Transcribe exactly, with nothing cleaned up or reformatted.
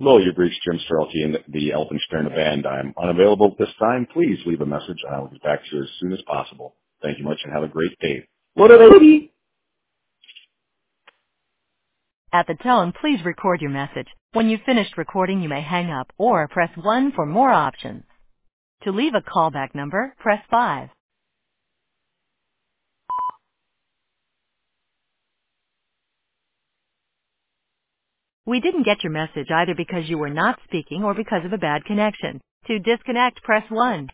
Hello, you've reached Jim Strelke and the Elfenstein Band. I'm unavailable at this time. Please leave a message and I will get back to you as soon as possible. Thank you much and have a great day. What are they? At the tone, please record your message. When you've finished recording, you may hang up or press one for more options. To leave a callback number, press five. We didn't get your message either because you were not speaking or because of a bad connection. To disconnect, press one.